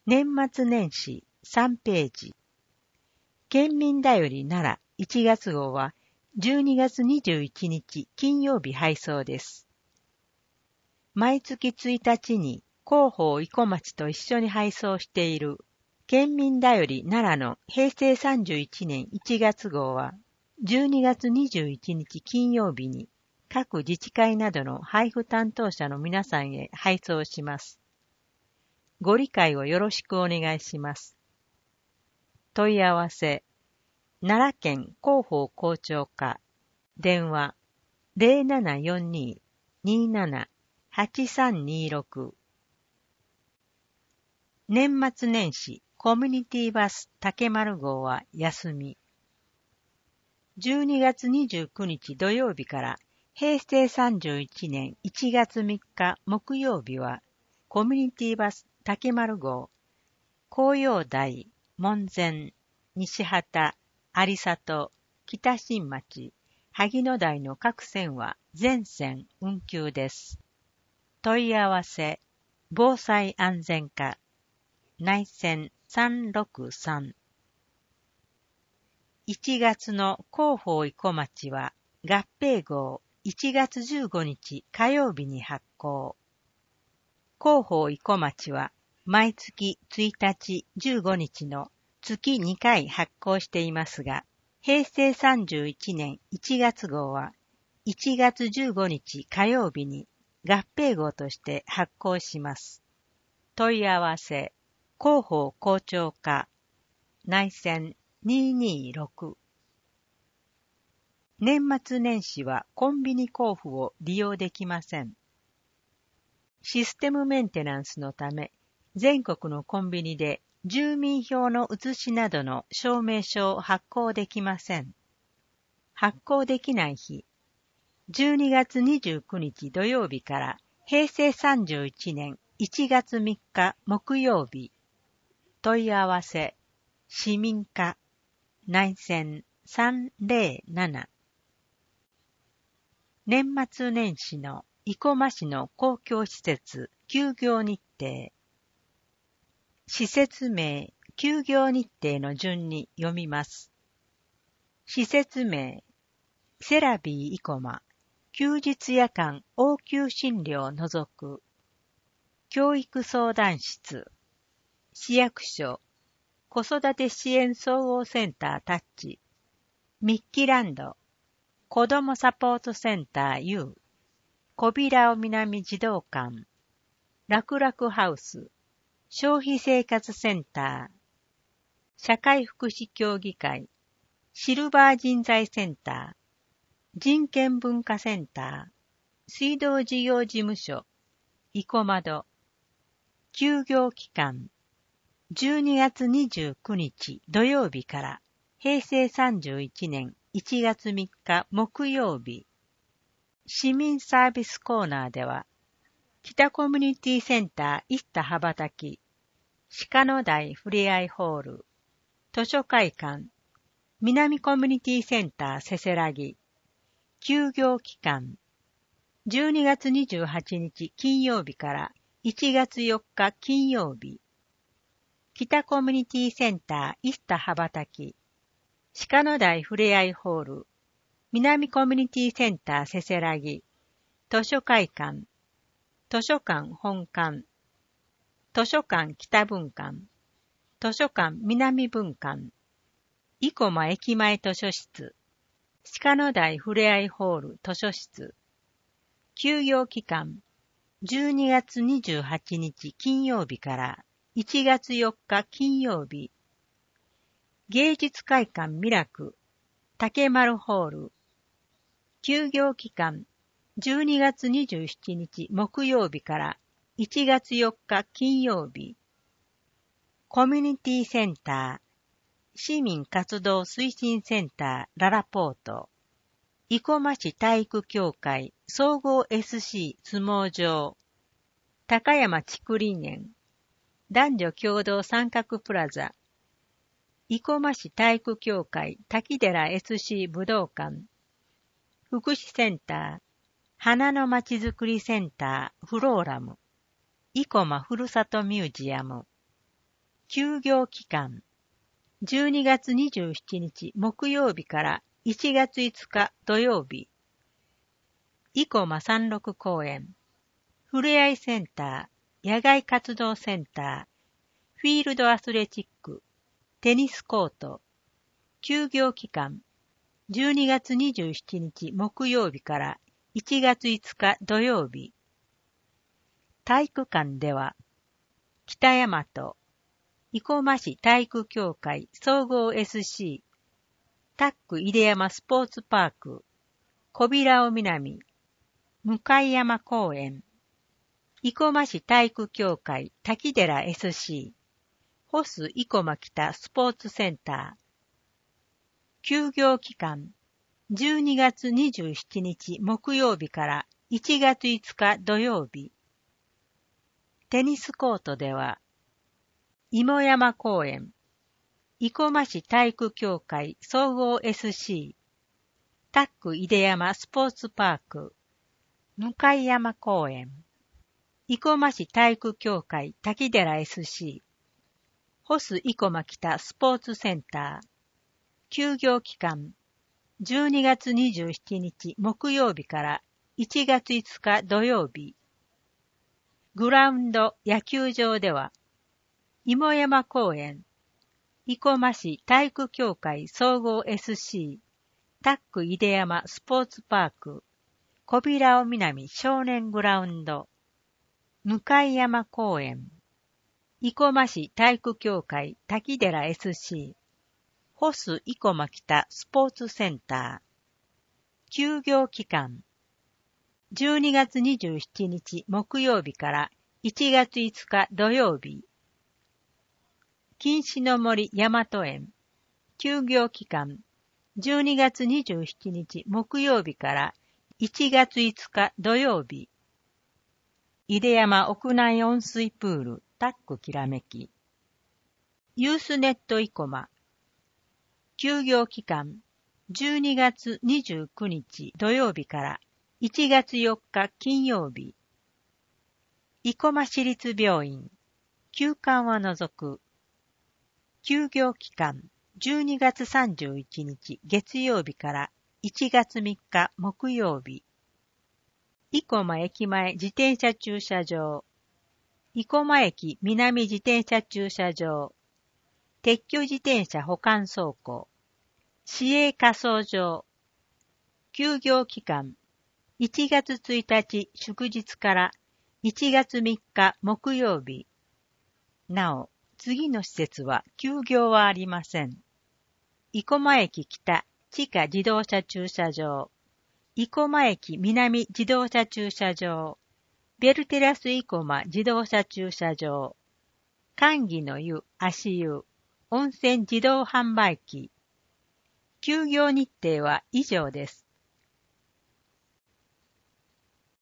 年末年始3ページ。県民だより奈良1月号は12月21日金曜日配送です。毎月1日に広報生駒町と一緒に配送している県民だより奈良の平成31年1月号は12月21日金曜日に各自治会などの配布担当者の皆さんへ配送します。ご理解をよろしくお願いします。問い合わせ、奈良県広報校長課、電話0742-27-8326。年末年始コミュニティバス竹丸号は休み。12月29日土曜日から平成31年1月3日木曜日はコミュニティバス竹丸号、紅葉台、門前、西畑、有里、北新町、萩野台の各線は全線運休です。問い合わせ、防災安全課、内線363。1月の広報生駒町は合併号1月15日火曜日に発行。広報生駒町は毎月1日15日の月2回発行していますが、平成31年1月号は1月15日火曜日に合併号として発行します。問い合わせ、広報校長課、内線226。年末年始はコンビニ交付を利用できません。システムメンテナンスのため、全国のコンビニで住民票の写しなどの証明書を発行できません。発行できない日、12月29日土曜日から平成31年1月3日木曜日。問い合わせ、市民課、内線307。年末年始の生駒市の公共施設休業日程。施設名、休業日程の順に読みます。施設名、セラビー生駒、休日夜間応急診療を除く、教育相談室、市役所、子育て支援総合センタータッチ、ミッキーランド、子どもサポートセンター U、小平尾南児童館、楽々ハウス、消費生活センター、社会福祉協議会、シルバー人材センター、人権文化センター、水道事業事務所、生駒戸、休業期間、12月29日土曜日から平成31年1月3日木曜日、市民サービスコーナーでは、北コミュニティセンター一田羽ばたき、鹿野台ふれあいホール、図書会館、南コミュニティセンターせせらぎ、休業期間、12月28日金曜日から1月4日金曜日、北コミュニティセンター一田羽ばたき、鹿野台ふれあいホール、南コミュニティセンターせせらぎ、図書会館、図書館本館、図書館北分館、図書館南分館、生駒駅前図書室、鹿野台ふれあいホール図書室、休業期間、12月28日金曜日から1月4日金曜日、芸術会館ミラク、竹丸ホール、休業期間、12月27日木曜日から1月4日金曜日、コミュニティセンター、市民活動推進センターララポート、生駒市体育協会総合 SC 相撲場、高山竹林園、男女共同三角プラザ、生駒市体育協会滝寺 SC 武道館、福祉センター、花のまちづくりセンターフローラム、生駒ふるさとミュージアム、 休業期間、12月27日木曜日から1月5日土曜日、生駒山麓公園、ふれあいセンター、野外活動センター、フィールドアスレチック、テニスコート、休業期間、12月27日木曜日から1月5日土曜日。体育館では、北大和、生駒市体育協会総合 SC、タック出山スポーツパーク、小平尾南、向山公園、生駒市体育協会滝寺 SC、ホス生駒北スポーツセンター。休業期間、12月27日木曜日から1月5日土曜日。テニスコートでは、芋山公園、生駒市体育協会総合 SC、タック出山スポーツパーク、向山公園、生駒市体育協会滝寺 SC、ホス生駒北スポーツセンター、休業期間、12月27日木曜日から1月5日土曜日。グラウンド野球場では、芋山公園、生駒市体育協会総合 SC、タック出山スポーツパーク、小平尾南少年グラウンド、向山公園、生駒市体育協会滝寺 SC、ホス生駒北スポーツセンター。休業期間、12月27日木曜日から1月5日土曜日。錦糸の森大和園、休業期間、12月27日木曜日から1月5日土曜日。出山屋内温水プールタックきらめき。ユースネット生駒。休業期間、12月29日土曜日から1月4日金曜日。生駒市立病院、休館は除く。休業期間、12月31日月曜日から1月3日木曜日。生駒駅前自転車駐車場。生駒駅南自転車駐車場。撤去自転車保管倉庫。市営火葬場。休業期間、1月1日祝日から1月3日木曜日。なお、次の施設は休業はありません。生駒駅北地下自動車駐車場。生駒駅南自動車駐車場。ベルテラス生駒自動車駐車場。寒義の湯足湯。温泉自動販売機。休業日程は以上です。